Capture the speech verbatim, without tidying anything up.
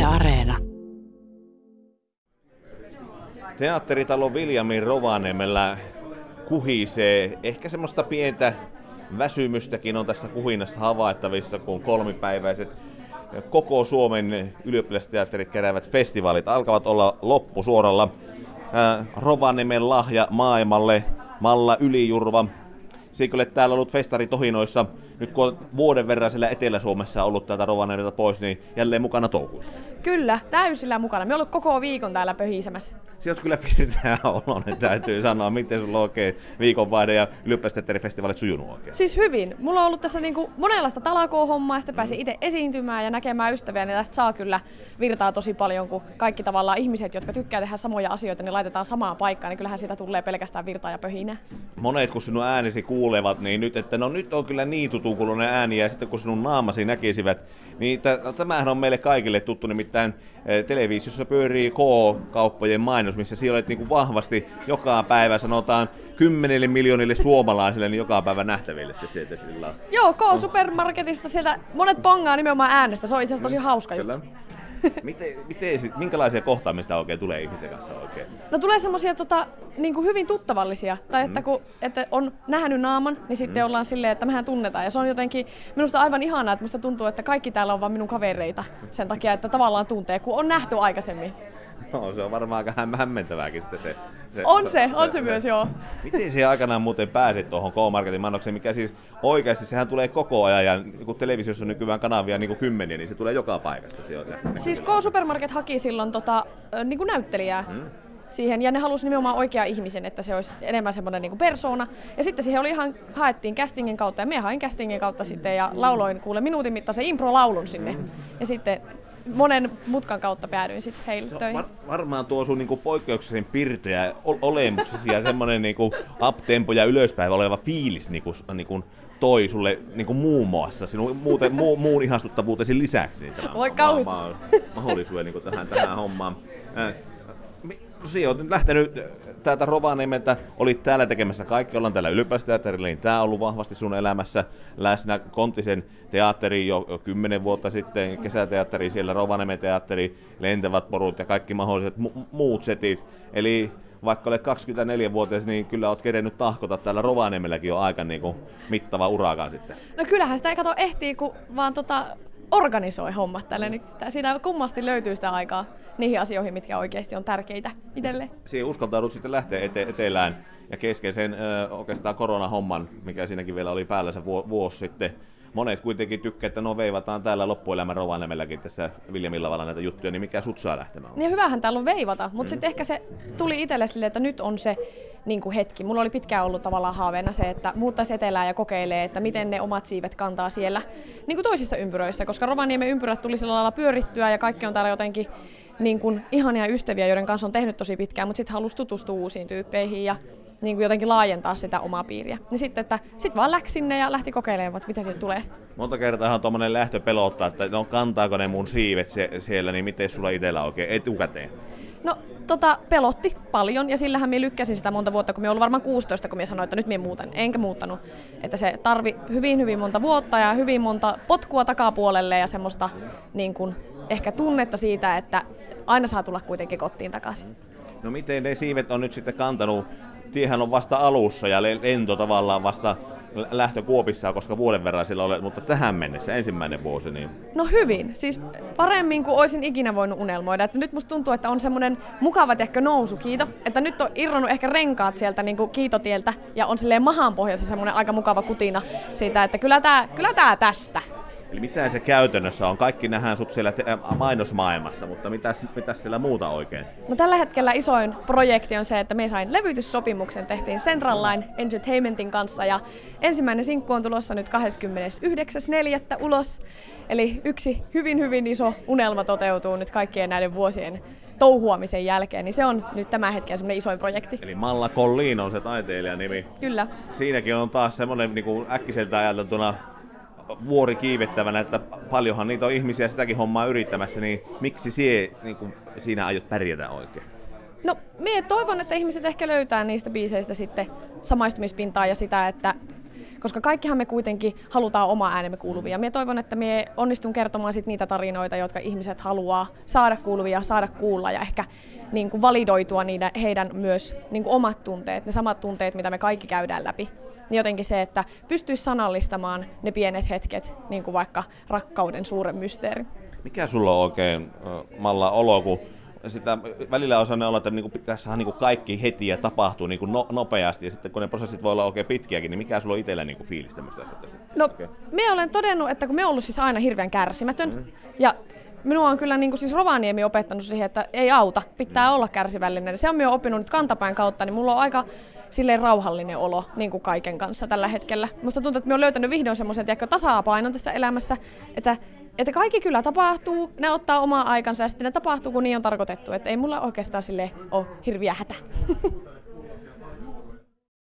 Areena. Teatteritalo Viljamin Rovaniemellä kuhisee. Ehkä semmoista pientä väsymystäkin on tässä kuhinnassa havaittavissa, kun kolmipäiväiset koko Suomen ylioppilasteatterit keräävät festivaalit alkavat olla loppusuoralla. Rovaniemen lahja maailmalle, Malla Ylijurva. Siikö täällä ollut festaritohinoissa, nyt kun on vuoden verran siellä Etelä-Suomessa ollut täältä Rovaniemeltä pois, niin jälleen mukana touhuissa? Kyllä, täysillä mukana. Me ollaan ollut koko viikon täällä pöhisemässä. Sieltä kyllä piirtää oloinen, täytyy sanoa, miten sulla on oikein viikonvaihde ja ylioppilasteatterifestivaalit sujunut oikein. Siis hyvin. Mulla on ollut tässä niinku monenlaista talakoo-hommaa, ja sitten pääsin itse esiintymään ja näkemään ystäviä, niin tästä saa kyllä virtaa tosi paljon, kun kaikki tavallaan ihmiset, jotka tykkää tehdä samoja asioita, niin laitetaan samaan paikkaan, niin kyllähän siitä tulee pelkästään virtaa ja pöhinää. Monet, kun sinun äänesi kuulevat, niin nyt, että no nyt on kyllä niin tutukuloinen ääni, ja sitten kun sinun naamasi näkisivät, niin t- tämähän on meille kaikille tuttu, nimittäin televisiossa pyörii K-kauppojen mainos, missä siellä olet niin kuin vahvasti joka päivä, sanotaan kymmenille miljoonille suomalaisille, niin joka päivä nähtäville sieltä sillä. Joo, K-supermarketista sieltä monet pongaa nimenomaan äänestä, se on itse asiassa tosi hauska Kyllä. juttu. Miten, miten, minkälaisia kohtaamista oikein tulee ihmisten kanssa oikein? No tulee semmosia tota, niin kuin hyvin tuttavallisia, tai että kun että on nähnyt naaman, niin sitten mm. ollaan silleen, että mehän tunnetaan. Ja se on jotenkin minusta aivan ihanaa, että musta tuntuu, että kaikki täällä on vaan minun kavereita sen takia, että tavallaan tuntee, kun on nähty aikaisemmin. No, se on varmaan aika hämmentävääkin sitten se. se on se, se, on se, se myös, joo. Miten se aikanaan muuten pääsit tuohon K-Marketin mainokseen, mikä siis oikeasti sehän tulee koko ajan, ja kun televisiossa on nykyään kanavia niin kuin kymmeniä, niin se tulee joka paikasta sieltä. Siis K-Supermarket haki silloin tota, niin kuin näyttelijää. Hmm. siihen, ja ne halusi nimenomaan oikea ihmisen, että se olisi enemmän semmoinen niin kuin persoona. Ja sitten siihen oli ihan, haettiin castingin kautta, ja minä hain castingin kautta sitten, ja lauloin kuule minuutin mittaisen impro-laulun sinne. Ja sitten monen mutkan kautta päädyin sitten heille töihin. Var, varmaan tuo sun niinku poikkeuksellisen pirteä olemuksesi ja semmoinen niinku up-tempo ja ylöspäin oleva fiilis niinku, niinku toi sulle niinku muun muassa sinun muuten, mu, muun ihastuttavuutesi lisäksi. Niin tämä voi kauhistus. Ma, ma, mahdollisuuden niinku tähän, tähän hommaan. Äh, Sinä olet nyt lähtenyt täältä Rovaniemeltä, olit täällä tekemässä kaikki, ollaan täällä Ylioppilasteatterilla, niin tämä on ollut vahvasti sun elämässä läsnä. Konttisen teatteri jo, jo kymmenen vuotta sitten, kesäteatteri, siellä Rovaniemen teatteri, lentävät porut ja kaikki mahdolliset mu- muut setit. Eli vaikka olet kaksikymmentäneljävuotias, niin kyllä olet kerennyt tahkota täällä Rovaniemelläkin jo aika niin kuin mittava urakaan sitten. No kyllähän sitä ei kato ehtii, kun vaan tota organisoi hommat tälle, niin siitä kummasti löytyy sitä aikaa niihin asioihin, mitkä oikeasti on tärkeitä itselle. Siihen uskaltaudut sitten lähteä ete- etelään ja kesken sen ö, oikeastaan koronahomman, mikä siinäkin vielä oli päällä se vu- vuosi sitten. Monet kuitenkin tykkää, että no veivataan täällä loppuelämän Rovaniemelläkin tässä Viljamilavalla näitä juttuja, niin mikä sut saa lähtemään? Niin hyvähän täällä on veivata, mutta mm. sitten ehkä se tuli itselle silleen, että nyt on se niin kuin hetki. Mulla oli pitkään ollut tavallaan haaveena se, että muuttaisi etelään ja kokeilee, että miten ne omat siivet kantaa siellä niin kuin toisissa ympyröissä, koska Rovaniemen ympyrät tuli sillä lailla pyörittyä ja kaikki on täällä jotenkin niin kuin ihania ystäviä, joiden kanssa on tehnyt tosi pitkään, mutta sitten halusi tutustua uusiin tyyppeihin ja niin kuin jotenkin laajentaa sitä omaa piiriä. Niin sitten, että sit vaan läksi sinne ja lähti kokeilemaan, että mitä siitä tulee. Monta kertaa tuommoinen lähtö pelottaa, että no kantaako ne mun siivet se, siellä, niin miten sulla itsellä oikein etukäteen? No tota, pelotti paljon ja sillähän minä lykkäsin sitä monta vuotta, kun minä olin varmaan kuusitoista, kun minä sanoin, että nyt minä muutan. Enkä muuttanut. Että se tarvi hyvin hyvin monta vuotta ja hyvin monta potkua takapuolelle ja semmoista niin kuin, ehkä tunnetta siitä, että aina saa tulla kuitenkin kotiin takaisin. No miten ne siivet on nyt sitten kantanut? Tiehän on vasta alussa ja lento tavallaan vasta lähtökuopissa, koska vuoden verran sillä olet, mutta tähän mennessä ensimmäinen vuosi. Niin... No hyvin, siis paremmin kuin olisin ikinä voinut unelmoida. Että nyt musta tuntuu, että on semmoinen mukava ehkä nousukiito, että nyt on irronnut ehkä renkaat sieltä niin kuin kiitotieltä ja on silleen mahanpohjassa semmoinen aika mukava kutina siitä, että kyllä tää, kyllä tää tästä. Eli mitä se käytännössä on? Kaikki nähdään sut siellä te- mainosmaailmassa, mutta mitäs, mitäs siellä muuta oikein? No tällä hetkellä isoin projekti on se, että me sain levytyssopimuksen, tehtiin Central Line Entertainmentin kanssa ja ensimmäinen sinkku on tulossa nyt kahdeskymmenesyhdeksäs neljättä ulos. Eli yksi hyvin hyvin iso unelma toteutuu nyt kaikkien näiden vuosien touhuamisen jälkeen, niin se on nyt tämän hetken semmoinen isoin projekti. Eli Malla Collin on se taiteilijan nimi. Kyllä. Siinäkin on taas semmoinen niin kuin äkkiseltä ajateltuna vuori kiivettävänä, että paljonhan niitä on ihmisiä sitäkin hommaa yrittämässä, niin miksi sie, niin kuin, siinä aiot pärjätä oikein? No, minä toivon, että ihmiset ehkä löytää niistä biiseistä sitten samaistumispintaa ja sitä, että koska kaikkihan me kuitenkin halutaan oma äänemme kuuluvia. Minä toivon, että me onnistun kertomaan sit niitä tarinoita, jotka ihmiset haluaa saada kuuluvia, saada kuulla ja ehkä niin kuin validoitua niitä heidän myös niin kuin omat tunteet, ne samat tunteet, mitä me kaikki käydään läpi. Niin jotenkin se, että pystyisi sanallistamaan ne pienet hetket, niin kuin vaikka rakkauden suuren mysteeri. Mikä sulla on oikein, Malla, olo, kun sitä välillä on sellainen olo, että niinku pitäisi saada niinku kaikki heti ja tapahtuu niinku no, nopeasti, ja sitten kun ne prosessit voi olla oikein pitkiäkin, niin mikä sulla on itsellä niinku fiilis tämmöistä asioita? No, okay. me olen todennut, että kun me olen ollut siis aina hirveän kärsimätön, mm. ja minua on kyllä niin kuin siis Rovaniemi opettanut siihen, että ei auta, pitää mm. olla kärsivällinen. Se on minä oppinut nyt kantapään kautta, niin mulla on aika silleen rauhallinen olo niin kuin kaiken kanssa tällä hetkellä. Musta tuntuu, että minä olen löytänyt vihdoin semmoisen tasapainon tässä elämässä, että Että kaikki kyllä tapahtuu, ne ottaa omaa aikansa ja sitten ne tapahtuu, kun niin on tarkoitettu. Että ei mulla oikeastaan sille ole hirviä hätä.